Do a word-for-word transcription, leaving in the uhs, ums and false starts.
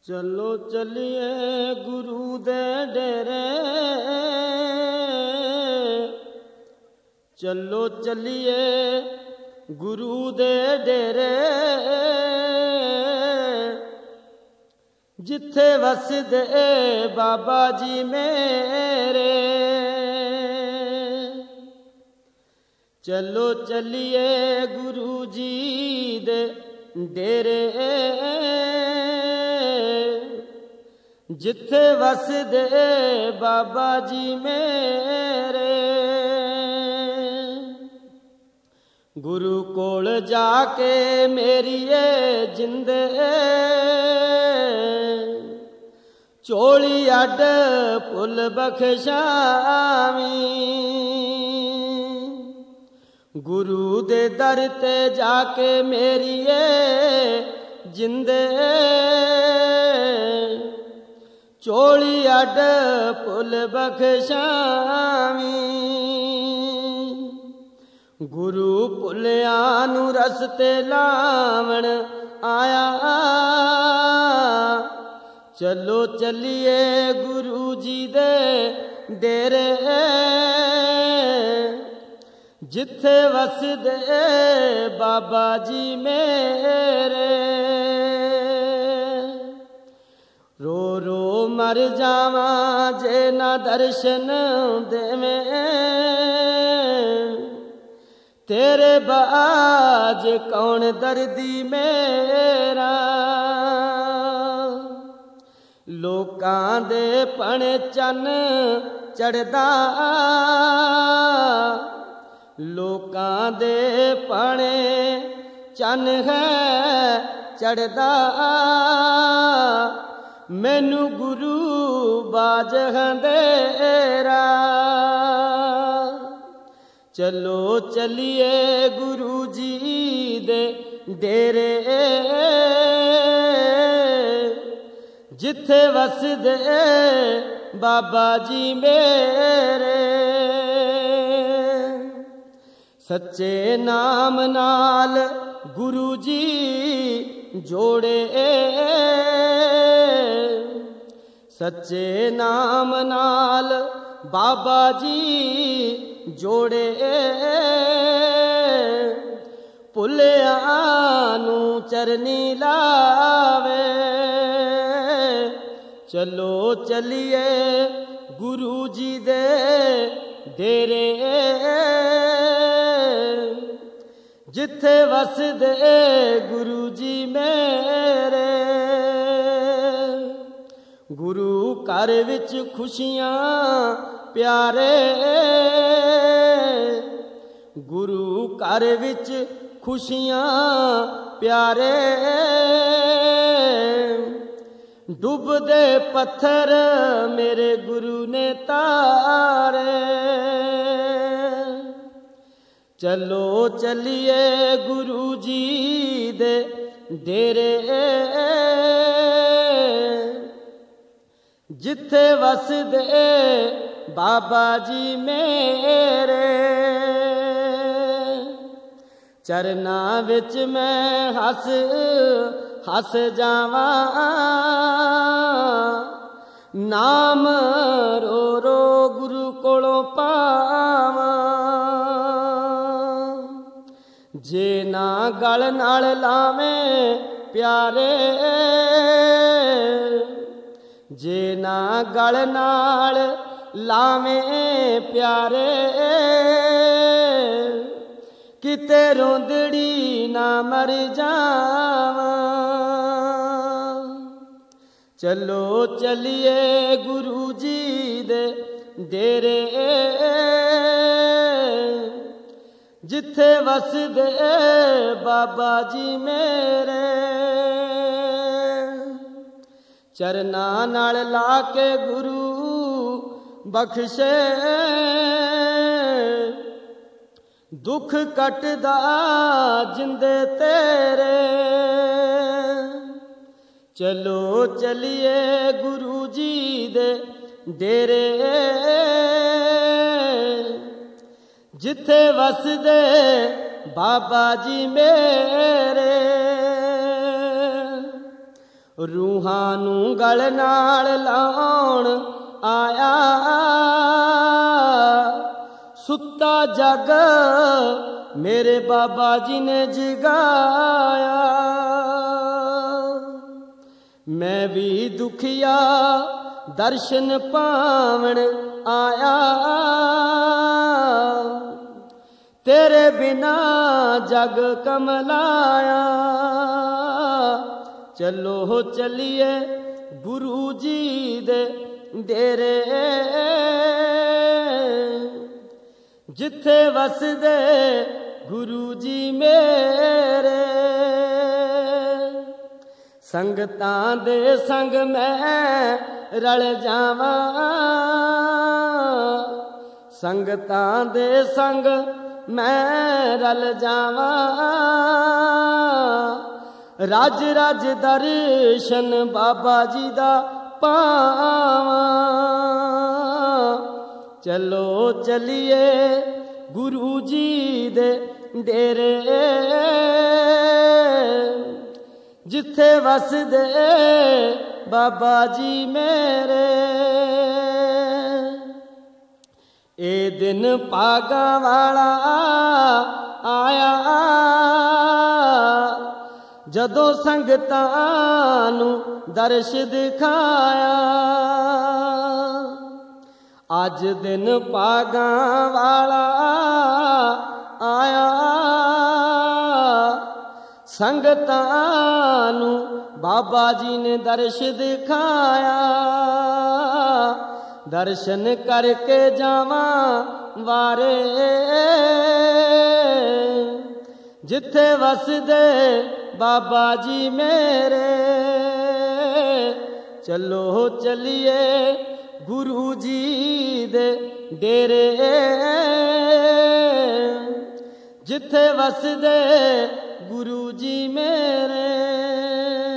ਚਲੋ ਚੱਲੀਏ ਗੁਰੂ ਦੇ ਡੇਰੇ, ਚਲੋ ਚੱਲੀਏ ਗੁਰੂ ਦੇ ਡੇਰੇ, ਜਿੱਥੇ ਵਸਦੇ ਬਾਬਾ ਜੀ ਮੇਰੇ। ਚਲੋ ਚੱਲੀਏ ਗੁਰੂ ਜੀ ਦੇ ਡੇਰੇ, ਜਿੱਥੇ ਵਸਦੇ ਬਾਬਾ ਜੀ ਮੇਰੇ। ਗੁਰੂ ਕੋਲ ਜਾ ਕੇ ਮੇਰੀਏ ਜਿੰਦੇ, ਝੋਲੀ ਅੱਡ ਭੁੱਲ ਬਖਸ਼ਾਵੀਂ। ਗੁਰੂ ਦੇ ਦਰ ਤੇ ਜਾ ਕੇ ਮੇਰੀਏ ਜਿੰਦੇ, ਝੋਲੀ ਅੱਡ ਭੁੱਲ ਬਖਸ਼ਾਵੀਂ। ਗੁਰੂ ਭੁੱਲਿਆਂ ਨੂੰ ਰਸਤੇ ਲਾਵਣ ਆਇਆ, ਚਲੋ ਚੱਲੀਏ ਗੁਰੂ ਜੀ ਦੇ ਡੇਰੇ, ਜਿੱਥੇ ਵਸਦੇ ਬਾਬਾ ਜੀ ਮੇਰੇ। ਰੋ ਰੋ ਮਰ ਜਾਵਾਂ ਜੇ ਨਾ ਦਰਸ਼ਨ ਦੇਵੇਂ, ਤੇਰੇ ਬਾਝ ਕੌਣ ਦਰਦੀ ਮੇਰਾ। ਲੋਕਾਂ ਦੇ ਪਣ ਚੰਨ ਚੜ੍ਹਦਾ, ਲੋਕਾਂ ਦੇ ਪਣੇ ਚੰਨ ਹੈ ਚੜ੍ਹਦਾ, ਮੈਨੂੰ ਗੁਰੂ ਬਾਝ ਅੰਧੇਰਾ। ਚਲੋ ਚੱਲੀਏ ਗੁਰੂ ਜੀ ਦੇ ਡੇਰੇ, ਜਿੱਥੇ ਵਸਦੇ ਬਾਬਾ ਜੀ ਮੇਰੇ। ਸੱਚੇ ਨਾਮ ਨਾਲ ਗੁਰੂ ਜੀ ਜੋੜੇ, ਸੱਚੇ ਨਾਮ ਨਾਲ ਬਾਬਾ ਜੀ ਜੋੜੇ, ਭੁੱਲਿਆਂ ਨੂੰ ਚਰਨੀ ਲਾਵੇ। ਚਲੋ ਚੱਲੀਏ ਗੁਰੂ ਜੀ ਦੇ ਡੇਰੇ, ਜਿੱਥੇ ਵਸਦੇ ਗੁਰੂ ਜੀ ਮੇਰੇ। ਗੁਰੂ ਘਰ ਵਿੱਚ ਖੁਸ਼ੀਆਂ ਪਿਆਰੇ, ਗੁਰੂ ਘਰ ਵਿੱਚ ਖੁਸ਼ੀਆਂ ਪਿਆਰੇ। ਡੁੱਬਦੇ ਪੱਥਰ ਮੇਰੇ ਗੁਰੂ ਨੇ ਤਾਰੇ। ਚਲੋ ਚੱਲੀਏ ਗੁਰੂ ਜੀ ਦੇ ਡੇਰੇ, ਜਿੱਥੇ ਵਸਦੇ ਬਾਬਾ ਜੀ ਮੇਰੇ। ਚਰਨਾਂ ਵਿੱਚ ਮੈਂ ਹੱਸ ਹੱਸ ਜਾਵਾਂ, ਨਾਮ ਰੋ ਰੋ ਗੁਰੂ ਕੋਲੋਂ ਪਾਵਾਂ। ਜੇ ਨਾ ਗਲ ਨਾਲ ਲਾਵੇਂ ਪਿਆਰੇ, ਜੇ ਨਾ ਗਲ ਨਾਲ ਲਾਵੇਂ ਪਿਆਰੇ, ਕਿਤੇ ਰੋਂਦੜੀ ਨਾ ਮਰ ਜਾਵਾਂ। ਚਲੋ ਚੱਲੀਏ ਗੁਰੂ ਜੀ ਦੇ ਡੇਰੇ, ਜਿੱਥੇ ਵਸਦੇ ਬਾਬਾ ਜੀ ਮੇਰੇ। ਚਰਨਾਂ ਨਾਲ ਲਾ ਕੇ ਗੁਰੂ ਬਖਸ਼ੇ, ਦੁੱਖ ਕੱਟਦਾ ਜਿੰਦੇ ਤੇਰੇ। ਚਲੋ ਚੱਲੀਏ ਗੁਰੂ ਜੀ ਦੇ ਡੇਰੇ, ਜਿੱਥੇ ਵਸਦੇ ਬਾਬਾ ਜੀ ਮੇਰੇ। ਰੂਹਾਂ ਨੂੰ ਗਲ ਨਾਲ ਲਾਉਣ ਆਇਆ, ਸੁੱਤਾ ਜਗ ਮੇਰੇ ਬਾਬਾ ਜੀ ਨੇ ਜਗਾਇਆ। ਮੈਂ ਵੀ ਦੁਖੀਆ ਦਰਸ਼ਨ ਪਾਵਣ ਆਇਆ, ਤੇਰੇ ਬਿਨਾ ਜਗ ਕਮਲਾਇਆ। ਚਲੋ ਚਲੀਏ ਗੁਰੂ ਜੀ ਦੇ ਡੇਰੇ, ਜਿੱਥੇ ਵਸਦੇ ਗੁਰੂ ਜੀ ਮੇਰੇ। ਸੰਗਤਾਂ ਦੇ ਸੰਗ ਮੈਂ ਰਲ ਜਾਵਾਂ, ਸੰਗਤਾਂ ਦੇ ਸੰਗ ਮੈਂ ਰਲ ਜਾਵਾਂ। ਰਜ ਰਜ ਦਰਸ਼ਨ ਬਾਬਾ ਜੀ ਦਾ ਪਾਵਾਂ। ਚਲੋ ਚਲੀਏ ਗੁਰੂ ਜੀ ਦੇ ਡੇਰੇ, ਜਿੱਥੇ ਵਸਦੇ ਬਾਬਾ ਜੀ ਮੇਰੇ। ਇਹ ਦਿਨ ਭਾਗਾਂ ਵਾਲਾ ਆਇਆ, ਜਦੋਂ ਸੰਗਤਾਂ ਨੂੰ ਦਰਸ਼ ਦਿਖਾਇਆ। ਅੱਜ ਦਿਨ ਭਾਗਾਂ ਵਾਲਾ ਆਇਆ, ਸੰਗਤਾਂ ਨੂੰ ਬਾਬਾ ਜੀ ਨੇ ਦਰਸ਼ ਦਿਖਾਇਆ। ਦਰਸ਼ਨ ਕਰਕੇ ਜਾਵਾਂ ਵਾਰੇ, ਜਿੱਥੇ ਵਸਦੇ ਬਾਬਾ ਜੀ ਮੇਰੇ। ਚਲੋ ਚਲੀਏ ਗੁਰੂ ਜੀ ਦੇ ਡੇਰੇ, ਜਿੱਥੇ ਵਸਦੇ ਗੁਰੂ ਜੀ ਮੇਰੇ।